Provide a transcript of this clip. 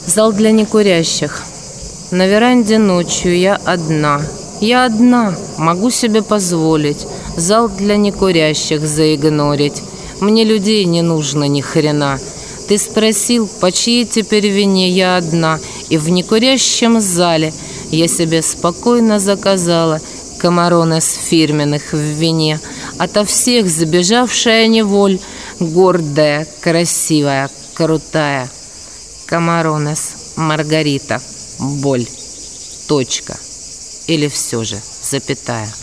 Зал для некурящих. На веранде ночью я одна. Я одна, могу себе позволить зал для некурящих заигнорить. Мне людей не нужно ни хрена. Ты спросил, по чьей теперь вине я одна, и в некурящем зале я себе спокойно заказала камаронес фирменных в вине. Ото всех забежавшая неволь, гордая, красивая, крутая. Камаронес, Маргарита, боль, точка или все же запятая.